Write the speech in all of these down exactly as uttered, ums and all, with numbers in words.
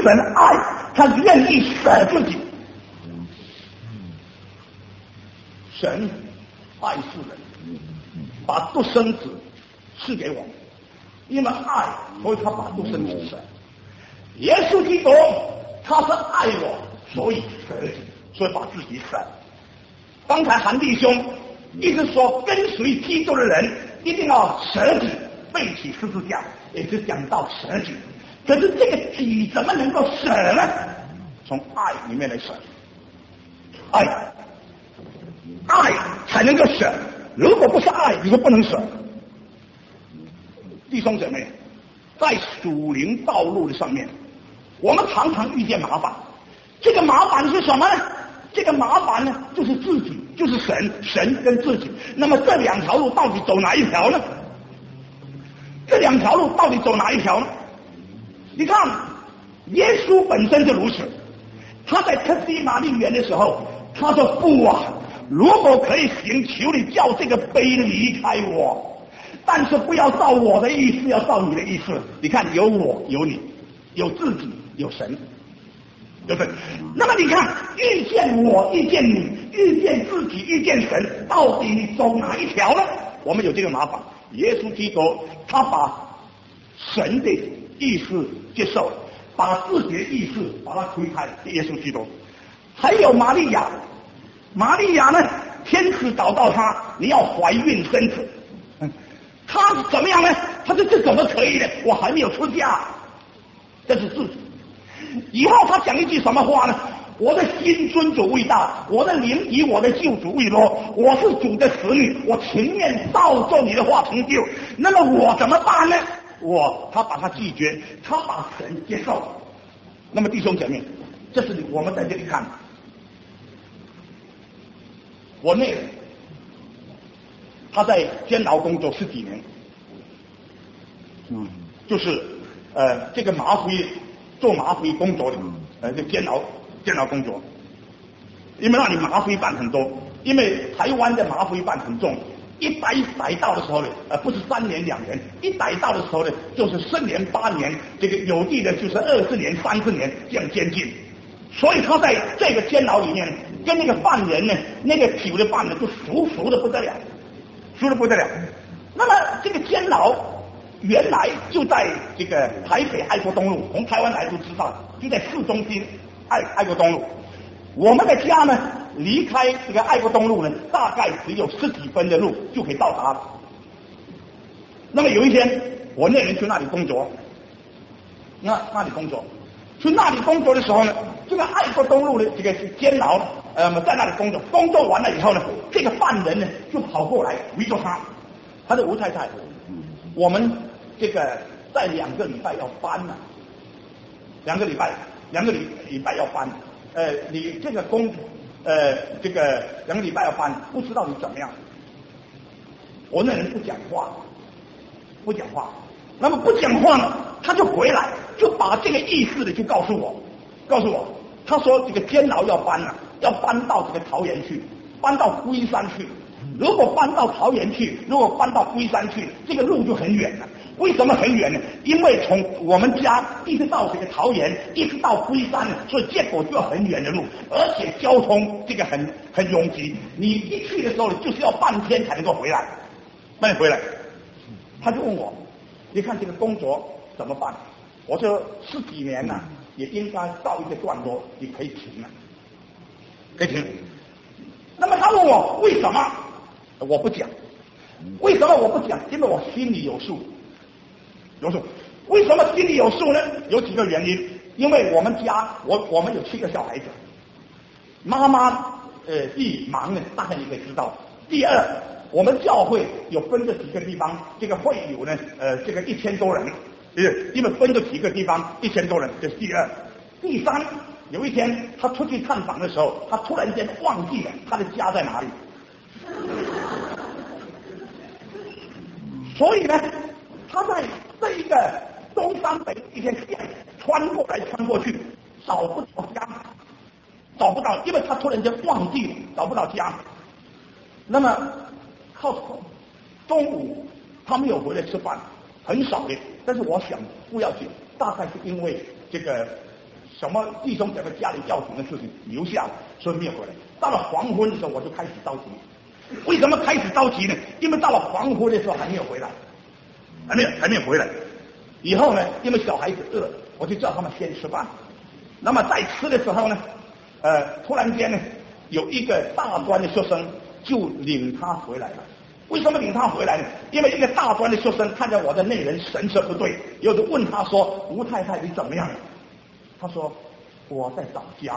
神爱，他愿意舍自己。神爱世人，把独生子赐给我们，因为爱，所以他把独生子舍。耶稣基督他是爱我，所以舍己，所以把自己舍。刚才韩弟兄一直说，跟随基督的人一定要舍己，背起十字架，也是讲到舍己。可是这个己怎么能够舍呢？从爱里面来舍，爱，爱才能够舍。如果不是爱，你就不能舍。弟兄姐妹，在属灵道路的上面，我们常常遇见麻烦。这个麻烦是什么呢？这个麻烦呢，就是自己，就是神，神跟自己。那么这两条路到底走哪一条呢？这两条路到底走哪一条呢？你看，耶稣本身就如此。他在客西马尼园的时候，他说：“父啊，如果可以行，求你叫这个杯离开我，但是不要照我的意思，要照你的意思。”你看，有我，有你，有自己，有神，对不对？那么你看，遇见我，遇见你，遇见自己，遇见神，到底你走哪一条呢？我们有这个麻烦。耶稣基督他把神的意思接受了，把自己的意思把它推开。耶稣基督还有玛利亚，玛利亚呢，天使找到她，你要怀孕生子。她怎么样呢？她说这怎么可以呢？我还没有出嫁。这是自己。以后他讲一句什么话呢？我的心尊主为大，我的灵以我的救主为乐，我是主的使女，我情愿照着你的话成就。那么我怎么办呢？我他把他拒绝，他把神接受。那么弟兄姐妹，这是我们在这里看，我那人他在监牢工作十几年，嗯，就是呃这个麻灰做麻灰工作的，呃这监牢监牢工作，因为那里麻灰犯很多，因为台湾的麻灰犯很重。一逮逮到的时候呢，呃，不是三年两年，一逮到的时候呢，就是十年八年，这个有的呢就是二十年、三十年这样监禁。所以他在这个监牢里面，跟那个犯人呢，那个酒的犯人就熟熟的不得了，熟的不得了。那么这个监牢原来就在这个台北爱国东路，从台湾来都知道，就在市中心爱爱国东路。我们的家呢，离开这个爱国东路呢，大概只有十几分的路就可以到达了。那么有一天，我那人去那里工作，那那里工作，去那里工作的时候呢，这个爱国东路的这个监牢，呃，在那里工作，工作完了以后呢，这个犯人呢就跑过来围着他，他说吴太太，我们这个在两个礼拜要搬了，两个礼拜，两个礼礼拜要搬。呃，你这个工，呃，这个两个礼拜要搬，不知道你怎么样。我那人不讲话，不讲话。那么不讲话呢，他就回来，就把这个意思的就告诉我，告诉我，他说这个监牢要搬了，要搬到这个桃园去，搬到龟山去。如果搬到桃园去，如果搬到龟山去，这个路就很远了。为什么很远呢？因为从我们家一直到这个桃园，一直到龟山，所以结果就要很远的路，而且交通这个很很拥挤。你一去的时候，就是要半天才能够回来，半天回来。他就问我，你看这个工作怎么办？我说十几年了，也应该到一个段落，你可以停了，可以停。那么他问我为什么？我不讲。为什么我不讲？因为我心里有数。有数，为什么心里有数呢？有几个原因。因为我们家，我我们有七个小孩子，妈妈呃一忙呢，大概你可以知道。第二，我们教会有分着几个地方，这个会有呢，呃，这个一千多人，是因为分着几个地方，一千多人，这是第二。第三，有一天他出去探访的时候，他突然间忘记了他的家在哪里，所以呢，他在这一个东山北一天穿过来穿过去，找不到家，找不到，因为他突然间忘记了，找不到家。那么靠中午他没有回来吃饭，很少的。但是我想不要紧，大概是因为这个什么弟兄姐妹家里要紧的事情留下了，所以没有回来。到了黄昏的时候，我就开始着急。为什么开始着急呢？因为到了黄昏的时候还没有回来，还没有还没有回来。以后呢，因为小孩子饿，我就叫他们先吃饭。那么在吃的时候呢，呃，突然间呢，有一个大专的学生就领他回来了。为什么领他回来呢？因为一个大专的学生看见我的内人神色不对，有就问他说：“吴太太，你怎么样？”他说：“我在找家。”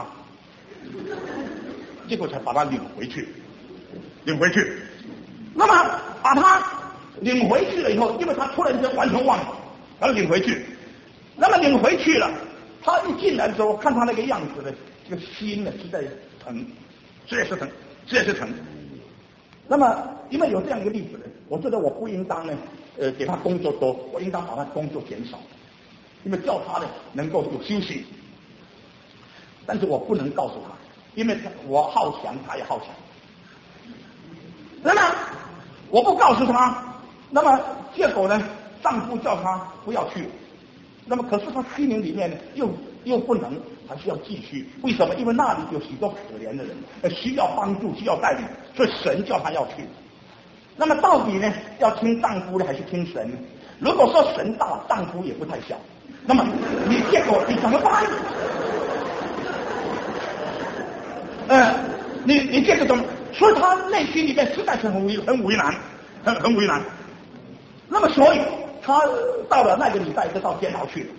结果才把他领回去，领回去。那么把他领回去了以后，因为他突然间完全忘了，把他领回去。那么领回去了，他一进来的时候，看他那个样子呢，这个心呢是在疼，这也是疼，这也是疼。那么因为有这样一个例子呢，我觉得我不应当呢，呃，给他工作多，我应当把他工作减少，因为叫他呢能够有休息。但是我不能告诉他，因为我好强，他也好强。那么我不告诉他，那么结果呢，丈夫叫他不要去。那么可是他心灵里面呢，又又不能，还是要继续。为什么？因为那里有许多可怜的人，需要帮助，需要带领，所以神叫他要去。那么到底呢，要听丈夫呢，还是听神呢？如果说神大，丈夫也不太小，那么你结果你怎么办？呃，你你这个怎么？所以他内心里面实在是很为很为难，很很为难。那么所以他到了那个礼拜就到监牢去了。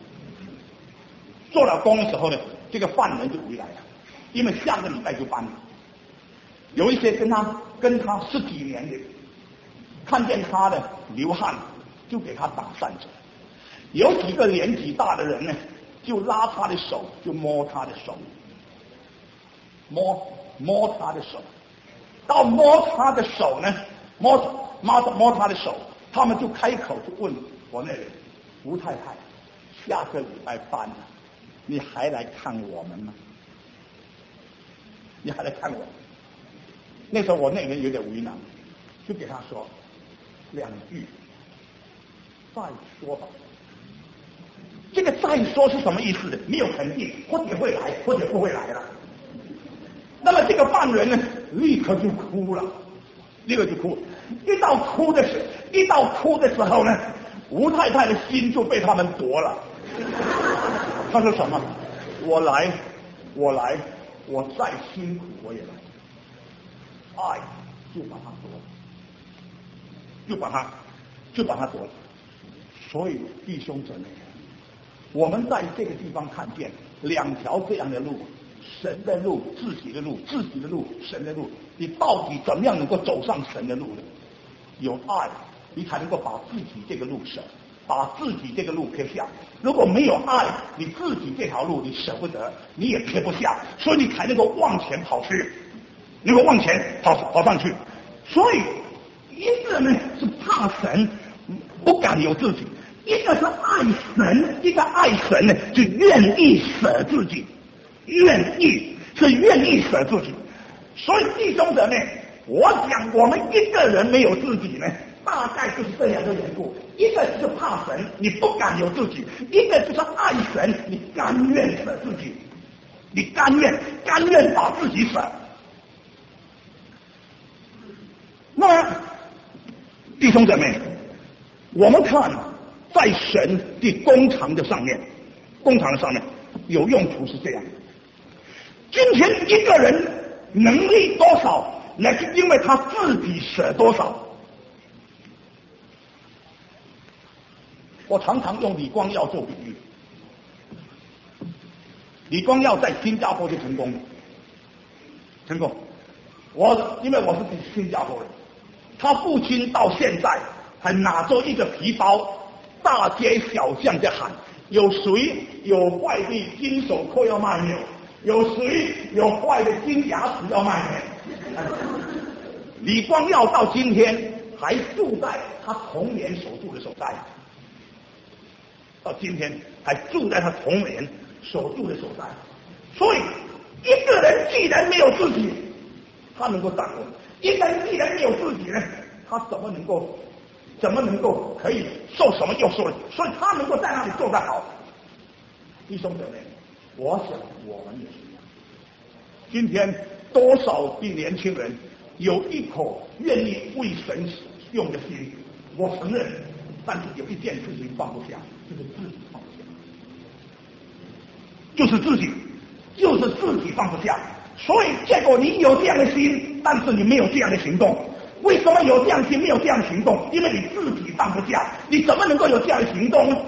做了工的时候呢，这个犯人就回来了，因为下个礼拜就搬了。有一些跟他跟他十几年的，看见他的流汗，就给他打散着。有几个年纪大的人呢，就拉他的手，就摸他的手。摸摸他的手，到摸他的手呢，摸摸摸他的手，他们就开口就问我那人吴太太，下个礼拜搬了，你还来看我们吗？你还来看我？那时候我那人有点为难，就给他说两句，再说吧。这个再说是什么意思呢？没有肯定，或者会来，或者不会来了。那么这个犯人呢，立刻就哭了，立刻就哭。一到哭的时，一到哭的时候呢，吴太太的心就被他们夺了。他说什么？我来，我来，我再辛苦我也来。爱就把他夺了，就把他，就把他夺了。所以弟兄姊妹，我们在这个地方看见两条这样的路。神的路，自己的路，自己的路，神的路，你到底怎么样能够走上神的路呢？有爱，你才能够把自己这个路舍，把自己这个路撇下。如果没有爱，你自己这条路你舍不得，你也撇不下，所以你才能够往前跑去，能够往前跑跑上去。所以一个呢是怕神，不敢有自己；一个是爱神，一个爱神呢就愿意舍自己。愿意是愿意舍自己，所以弟兄姊妹，我讲我们一个人没有自己呢，大概就是这样的缘故。一个是怕神，你不敢有自己；一个就是爱神，你甘愿舍自己，你甘愿甘愿把自己舍。那么弟兄姊妹，我们看在神的工厂的上面，工厂的上面有用途是这样的。今天一个人能力多少，那是因为他自己舍多少。我常常用李光耀做比喻，李光耀在新加坡就成功了，成功。我因为我是新加坡人，他父亲到现在还拿着一个皮包，大街小巷在喊：有谁有坏的金手铐要卖没有？有谁有坏的金牙齿要卖没？李光耀到今天还住在他童年所住的所在，到今天还住在他童年所住的所在。所以一个人既然没有自己，他能够站稳；一个人既然没有自己呢，他怎么能够怎么能够可以受什么又受了？所以他能够在那里做得好。弟兄姊妹， 我想我们也是一样。今天多少的年轻人有一口愿意为神用的心，我承认，但是有一件事情放不下，就是自己放不下，就是自己，就是自己放不下。所以结果你有这样的心，但是你没有这样的行动。为什么有这样的心没有这样的行动？因为你自己放不下，你怎么能够有这样的行动呢？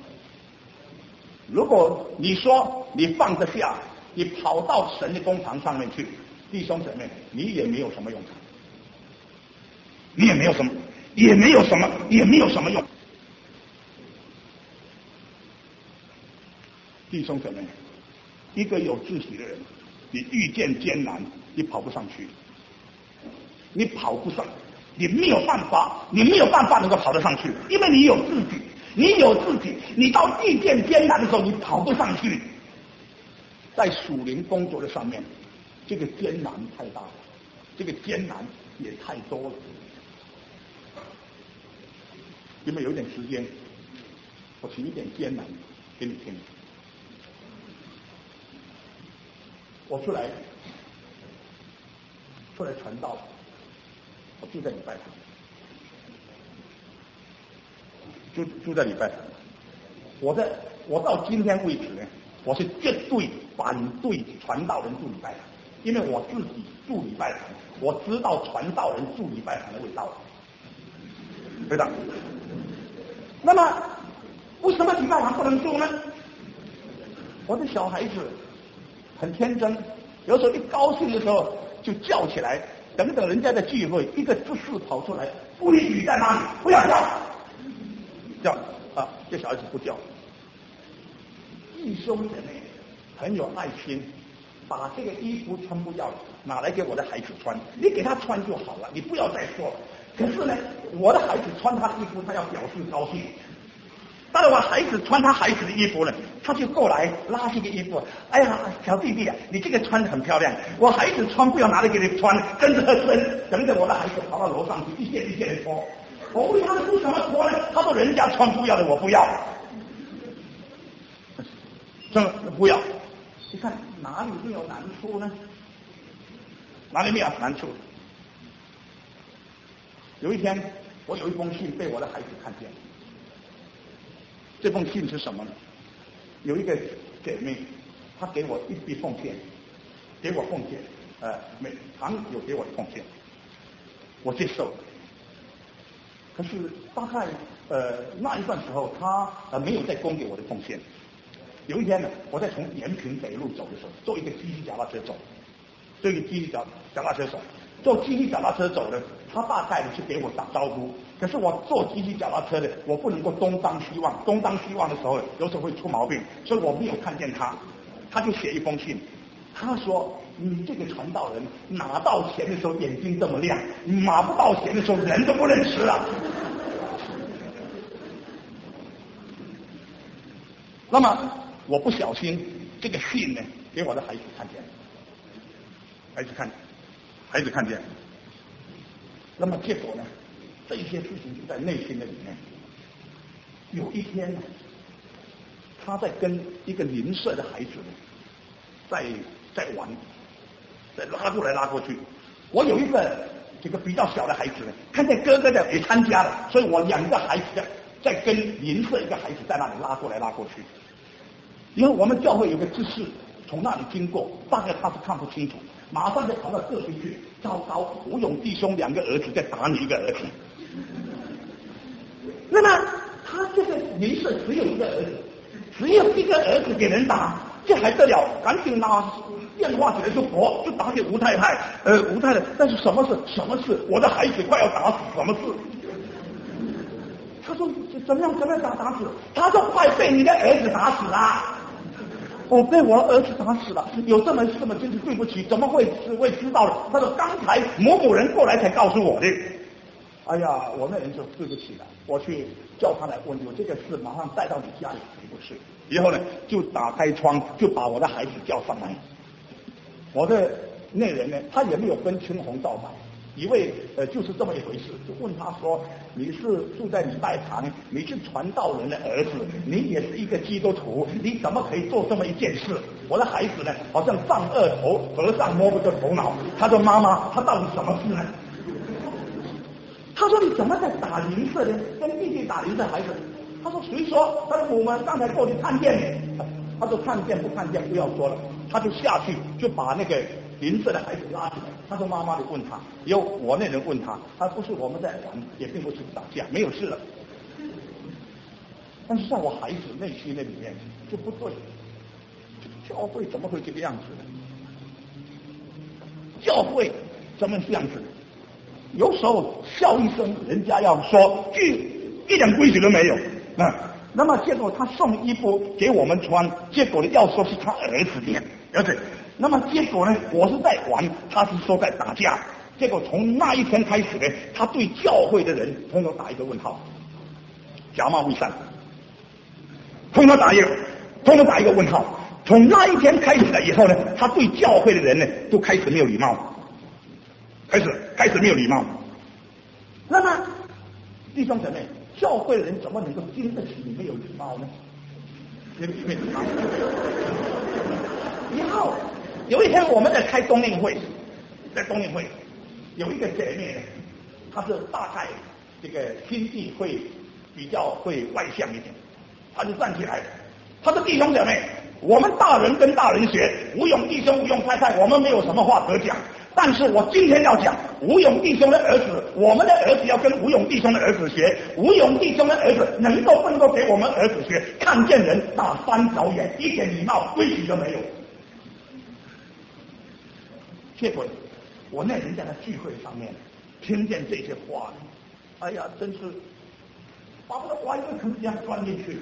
如果你说你放得下，你跑到神的工厂上面去，弟兄姊妹，你也没有什么用场，你也没有什么，也没有什么，也没有什么用。弟兄姊妹，一个有志气的人，你遇见艰难，你跑不上去，你跑不上，你没有办法，你没有办法能够跑得上去，因为你有自己，你有自己，你到遇见艰难的时候，你跑不上去。在属灵工作的上面，这个艰难太大了，这个艰难也太多了。有没有一点时间，我提一点艰难给你听。我出来，出来传道，我住在礼拜堂，住住在礼拜堂。我在我到今天为止呢，我是绝对反对传道人住礼拜堂，因为我自己住礼拜堂，我知道传道人住礼拜堂的味道，对的。那么为什么礼拜堂不能住呢？我的小孩子很天真，有时候一高兴的时候就叫起来，等等人家的聚会，一个姿势跑出来，规矩在哪里？不要叫，叫啊！这小孩子不叫。弟兄姐妹很有爱心，把这个衣服全部要拿来给我的孩子穿，你给他穿就好了，你不要再说了。可是呢，我的孩子穿他的衣服，他要表示高兴。当然，我孩子穿他孩子的衣服呢，他就过来拉这个衣服。哎呀，小弟弟啊，你这个穿得很漂亮。我孩子穿不要拿来给你穿，跟着身，等着我的孩子跑到楼上去，一件一件的脱。我为他们不怎么脱呢？他说人家穿不要的，我不要。这不要。你看哪里没有难处呢？哪里没有难处？有一天，我有一封信被我的孩子看见。这封信是什么呢？有一个姐妹，她给我一笔奉献，给我奉献，呃，每常有给我的奉献，我接受。可是大概呃那一段时候，她呃没有再供给我的奉献。有一天呢，我在从延平北路走的时候，坐一个机器脚踏车走，坐一个机器脚脚踏车走，坐机器脚踏车走的，他大概是给我打招呼。可是我坐机器脚踏车的，我不能够东张西望，东张西望的时候，有时候会出毛病，所以我没有看见他。他就写一封信，他说：“你这个传道人拿到钱的时候眼睛这么亮，拿不到钱的时候人都不认识啊。”那么我不小心，这个信呢，给我的孩子看见，孩子看，孩子看见。那么结果呢？这些事情就在内心的里面。有一天，他在跟一个邻舍的孩子在在玩，在拉过来拉过去。我有一个这个比较小的孩子呢，看见哥哥的也参加了，所以我两个孩子在跟邻舍一个孩子在那里拉过来拉过去。因为我们教会有个执事从那里经过，大概他是看不清楚，马上就跑到这边去。糟糕，吴勇弟兄两个儿子在打你一个儿子。那么他这个邻舍只有一个儿子，只有一个儿子给人打，这还得了？赶紧拿电话起来就拨，就打给吴太太。呃，吴太太，但是什么事？什么事？我的孩子快要打死，什么事？他说怎么样？怎么样打打死？他说快被你的儿子打死了。我被我儿子打死了，有这么事吗？真是对不起，怎么会会知道了？他说刚才某某人过来才告诉我的。哎呀，我那人就对不起了，我去叫他来问，我这个事马上带到你家里赔不是。以后呢，就打开窗，就把我的孩子叫上来。我的那人呢，他也没有分青红皂白， 以为呃就是这么一回事，就问他说：“你是住在礼拜堂，你是传道人的儿子，你也是一个基督徒，你怎么可以做这么一件事？”我的孩子呢，好像丈二头，和尚摸不着头脑。他说：“妈妈，他到底什么事呢？”他说：“你怎么在打邻舍呢？跟弟弟打邻舍孩子？”他说：“谁说？”他说：“我们刚才过去看见你。”他说：“看见不看见不要说了。”他就下去就把那个邻舍的孩子拉起来。他说：“妈妈，你问他。”有我那人问他，他不是我们在玩，也并不是打架，没有事了。但是在我孩子内心那里面就不对，教会怎么会这个样子呢？教会怎么这样子？有时候笑一声，人家要说句一点规矩都没有啊。那么结果他送衣服给我们穿，结果呢要说是他儿子的儿子。那么结果呢，我是在玩，他是说在打架。结果从那一天开始呢，他对教会的人通通打一个问号，假冒伪善，通通打一个，通通打一个问号。从那一天开始了以后呢，他对教会的人呢都开始没有礼貌，开始开始没有礼貌。那么弟兄姊妹，教会的人怎么能够经得起你没有礼貌呢？没有礼貌。以后有一天我们在开冬令会，在冬令会有一个姐妹，她是大概这个心地会比较会外向一点，她就站起来，她说：“弟兄姐妹，我们大人跟大人学，吴勇弟兄、吴勇太太，我们没有什么话可讲。但是我今天要讲吴勇弟兄的儿子，我们的儿子要跟吴勇弟兄的儿子学，吴勇弟兄的儿子能够不能够给我们儿子学？看见人打三角眼，一点礼貌规矩都没有。”结果我那人在那聚会上面听见这些话，哎呀，真是把我的怀疑可能这样钻进去。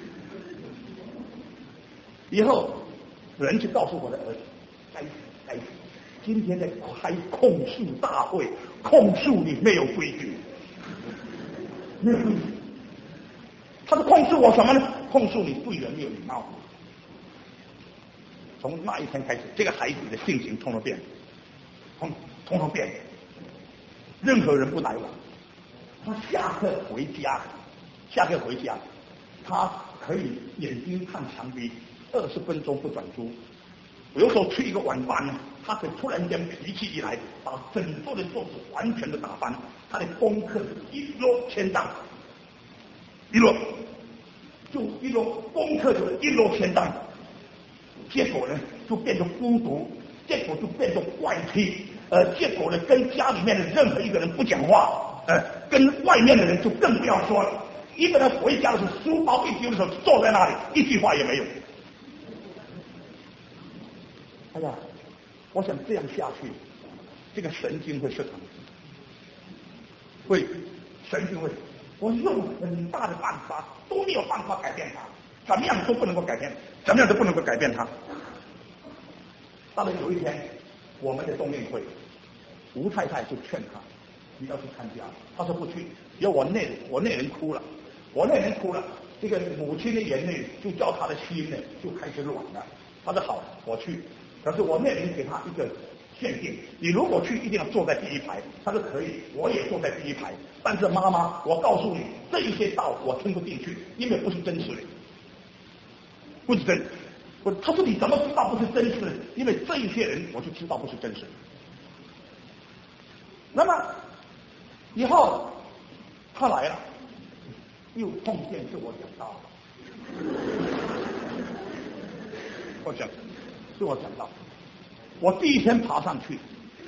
以后人就告诉我的儿子：“该死该死！今天在开控诉大会，控诉你没有规矩。”没有规矩。他是控诉我什么呢？控诉你对人没有礼貌。从那一天开始，这个孩子的性情通通变，通通通变。任何人不来往，他下课回家，下课回家，他可以眼睛看墙壁，二十分钟不转租。有时候去一个晚班呢，他可以突然间脾气一来，把整座的桌子完全的打翻，他的功课一落千丈，一落就一落功课就一落千丈，结果呢就变得孤独，结果就变得怪癖，呃，结果呢跟家里面的任何一个人不讲话，呃，跟外面的人就更不要说了。一个人回家的时候，书包一丢的时候，坐在那里一句话也没有。哎呀，我想这样下去，这个神经会失常，会神经会，我用很大的办法都没有办法改变他，怎么样都不能够改变，怎么样都不能够改变他。到了有一天，我们的冬令会，吴太太就劝他，你要去参加，他说不去，有我那我那人哭了，我那人哭了，这个母亲的眼泪就叫他的心呢就开始软了。他说好，我去。可是我那人给他一个限定，你如果去一定要坐在第一排。他说可以，我也坐在第一排。但是妈妈，我告诉你，这一些道我听不进去，因为不是真实的，不是真。我他说你怎么知道不是真实的？因为这一些人我就知道不是真实的。那么以后他来了，又碰见是我讲道，我讲。是我讲到，我第一天爬上去，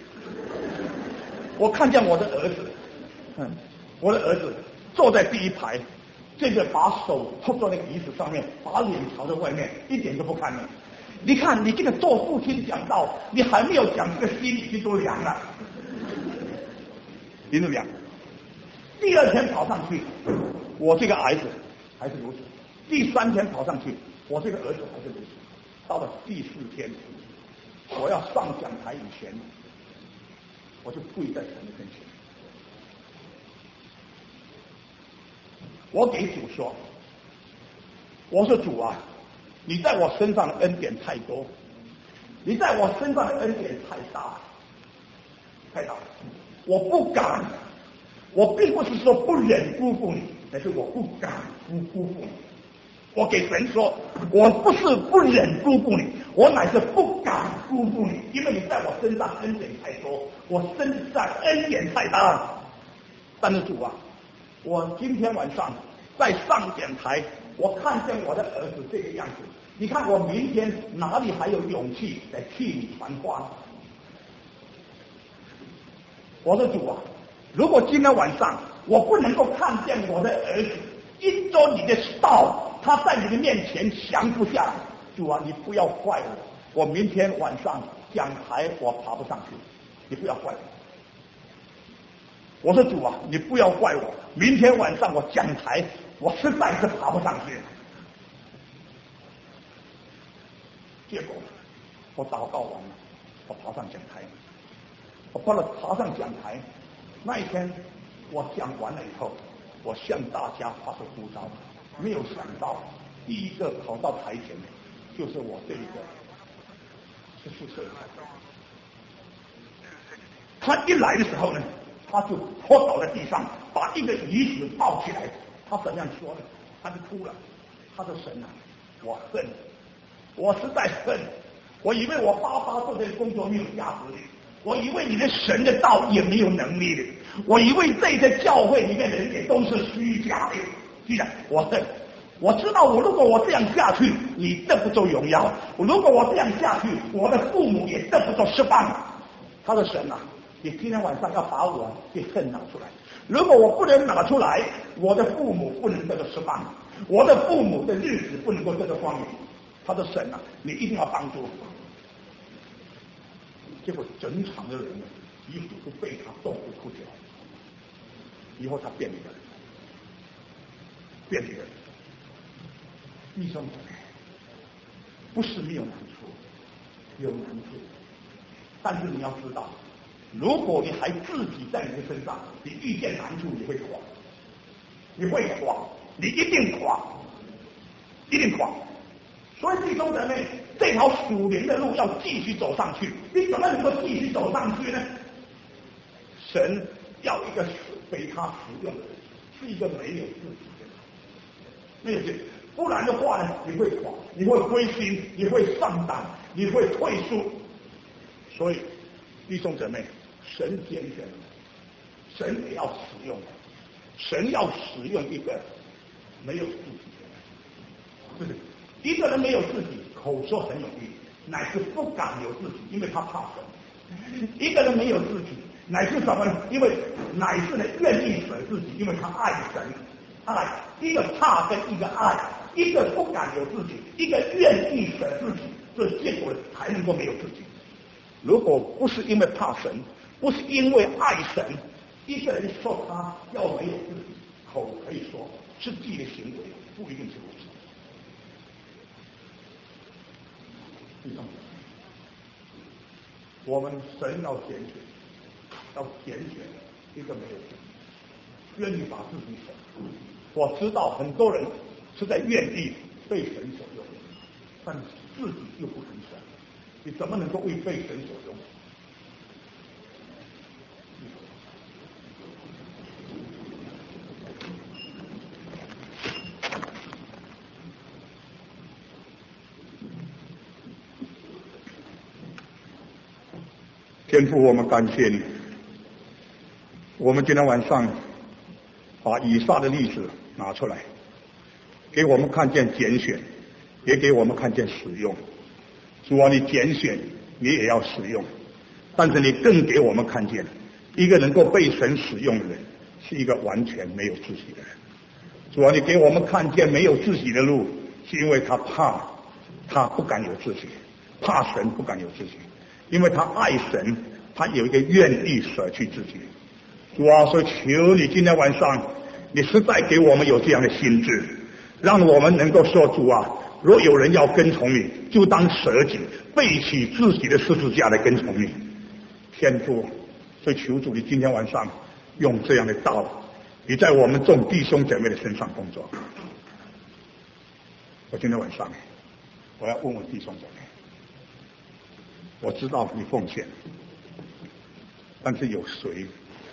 我看见我的儿子，嗯，我的儿子坐在第一排，这个把手托在那个椅子上面，把脸朝着外面，一点都不看你。你看，你这个做父亲讲到，你还没有讲，这个心已经都凉了，心都凉。第二天跑上去，我这个儿子还是如此；第三天跑上去，我这个儿子还是如此。到了第四天，我要上讲台以前，我就跪在神的跟前，我给主说：“我说主啊，你在我身上的恩典太多，你在我身上的恩典太大，太大。 我不敢，我并不是说不忍辜负你，但是我不敢辜负你。我给神说，我不是不忍辜负你，我乃是不敢辜负你，因为你在我身上恩典太多，我身上恩典太大。但是主啊，我今天晚上在上讲台，我看见我的儿子这个样子，你看我明天哪里还有勇气来替你传话？我的主啊，如果今天晚上我不能够看见我的儿子因着你的道，他在你的面前降不下，主啊，你不要怪我，我明天晚上讲台我爬不上去，你不要怪我。我说主啊，你不要怪我，明天晚上我讲台我实在是爬不上去。结果我祷告完了，我爬上讲台，我爬了爬上讲台，那一天我讲完了以后，我向大家发出呼召，没有想到第一个跑到台前的就是我这一个十四岁的孩子。他一来的时候呢，他就拖倒在地上，把一个椅子抱起来。他怎样说呢？他就哭了。他说：“神啊，我恨，我实在恨。我以为我爸爸做这个工作没有价值的，我以为你的神的道也没有能力的，我以为这个教会里面的人也都是虚假的。既然我恨，我知道我如果我这样下去，你得不着荣耀；如果我这样下去，我的父母也得不着释放。他说：神啊，你今天晚上要把我的恨拿出来。如果我不能拿出来，我的父母不能得到释放，我的父母的日子不能够得到光明。他说：神啊，你一定要帮助我。结果整场的人几乎都被他动不出脚。以后他变一个人，变一个人。弟兄姊妹，不是没有难处，有难处，但是你要知道，如果你还自己在你的身上，你遇见难处，你会垮，你会垮，你一定垮，一定垮。所以弟兄姊妹，这条属灵的路要继续走上去。你怎么能够继续走上去呢？神要一个被他使用的人，是一个没有自己的人，没有自己。不然的话呢，你会垮，你会灰心，你会上当，你会退缩。所以弟兄姊妹，神拣选，神也要使用，神要使用一个没有自己的人，对不对？一个人没有自己，口说很有力，乃是不敢有自己，因为他怕神。一个人没有自己，乃是什么呢？因为乃是呢愿意舍自己，因为他爱神。爱一个怕跟一个爱，一个不敢有自己，一个愿意舍自己，这结果才能够没有自己。如果不是因为怕神，不是因为爱神，一个人说他要没有自己，口可以说，实际的行为不一定是如此。我们神要拣选，要拣选一个没有自己，愿意把自己舍。我知道很多人是在愿意被神所用，但自己又不肯舍，你怎么能够为被神所用？天父，我们感谢你，我们今天晚上把以撒的例子拿出来，给我们看见拣选，也给我们看见使用。主啊，你拣选，你也要使用，但是你更给我们看见，一个能够被神使用的人，是一个完全没有自己的人。主啊，你给我们看见没有自己的路，是因为他怕，他不敢有自己，怕神不敢有自己，因为他爱神，他有一个愿意舍去自己。主啊，所以求你今天晚上，你实在给我们有这样的心智，让我们能够说，主啊，若有人要跟从你，就当舍己，背起自己的十字架来跟从你。天父，所以求主你今天晚上用这样的道，你在我们众弟兄姐妹的身上工作。我今天晚上我要问问弟兄姐妹，我知道你奉献，但是有谁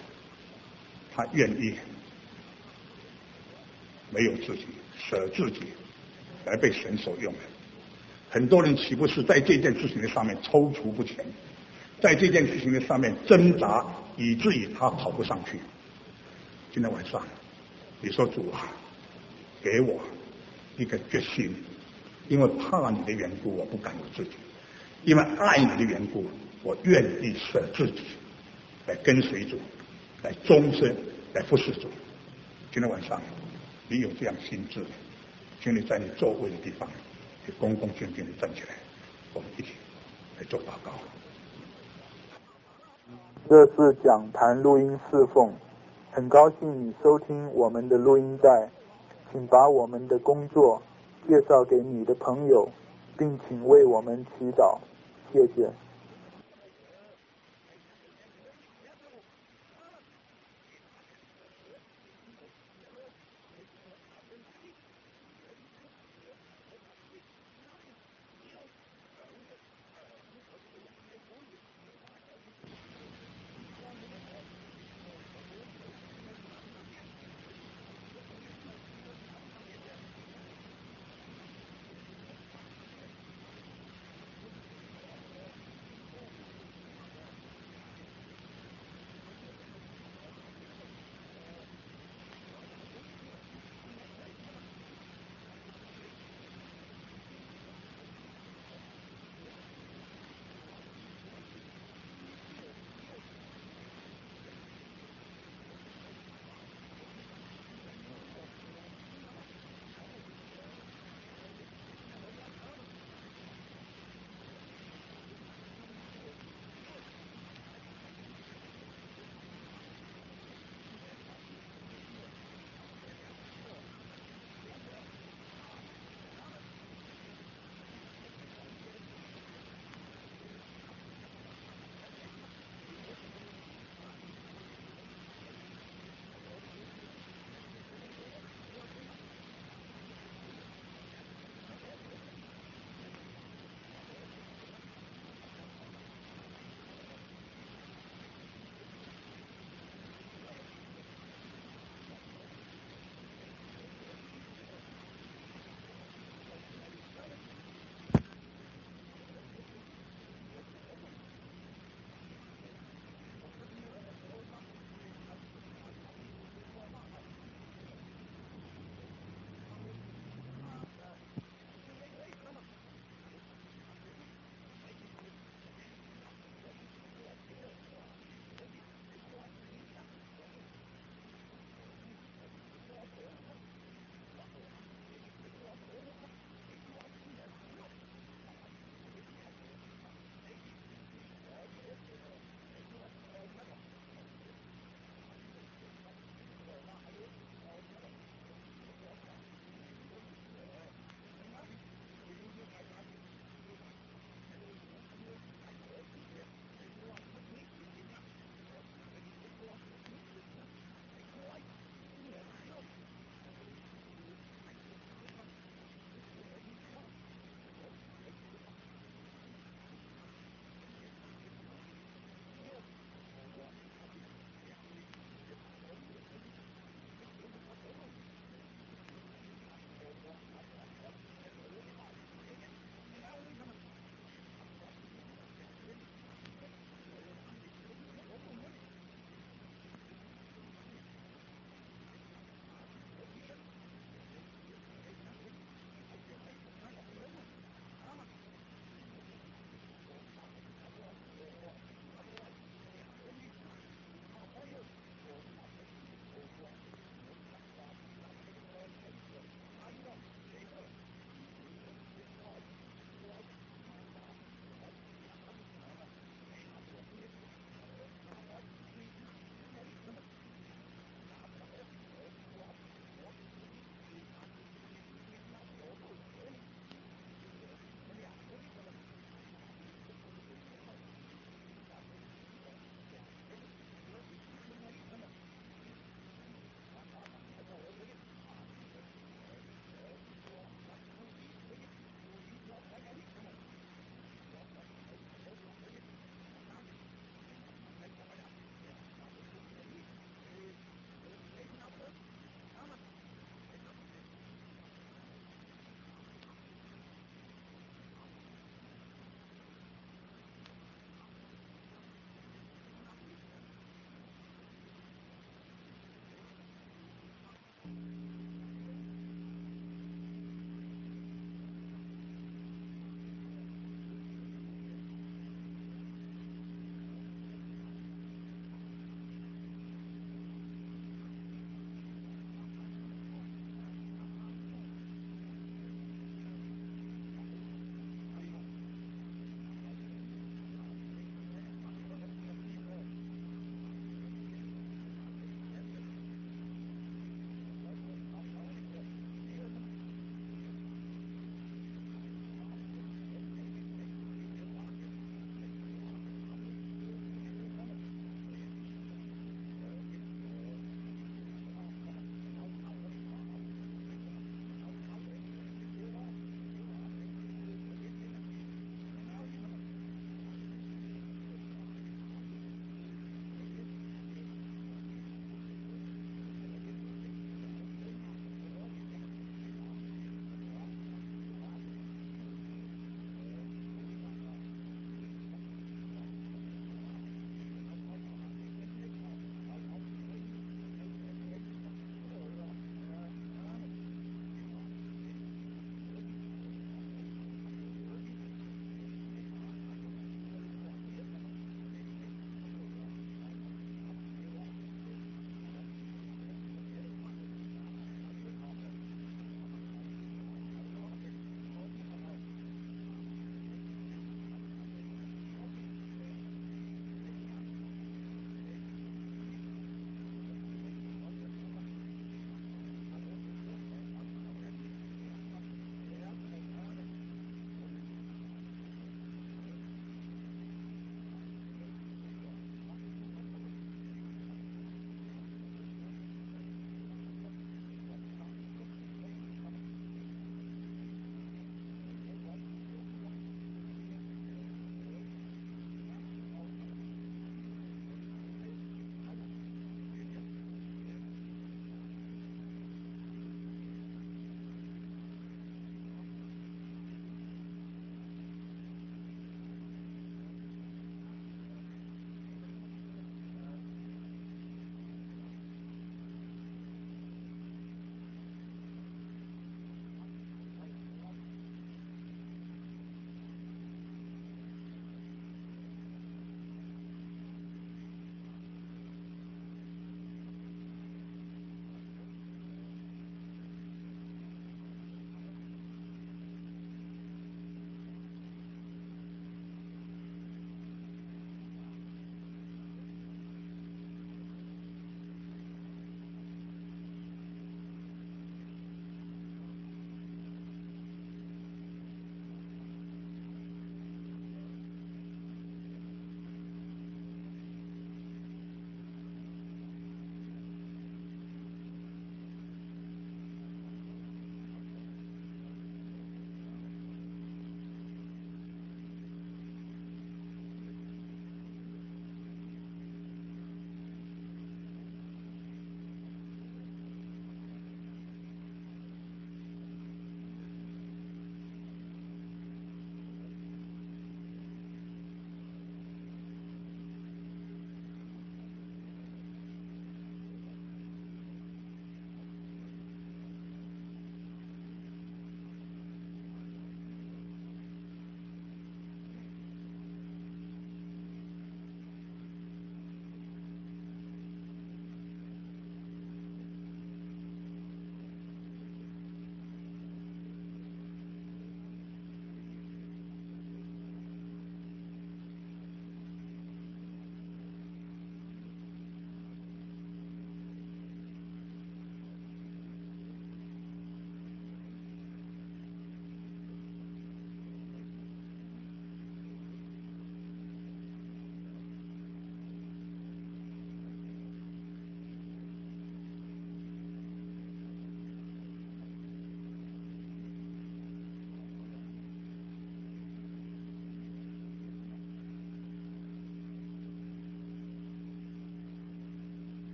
他愿意没有自己，舍自己来被神所用的。很多人岂不是在这件事情的上面踌躇不前，在这件事情的上面挣扎，以至于他跑不上去。今天晚上你说主啊，给我一个决心，因为怕你的缘故我不敢有自己，因为爱你的缘故我愿意舍自己来跟随主，来终身来服侍主。今天晚上你有这样心智，请你在你座位的地方你恭恭敬敬地站起来，我们一起来做祷告。 这是讲坛录音侍奉，很高兴你收听我们的录音带，请把我们的工作介绍给你的朋友，并请为我们祈祷，谢谢。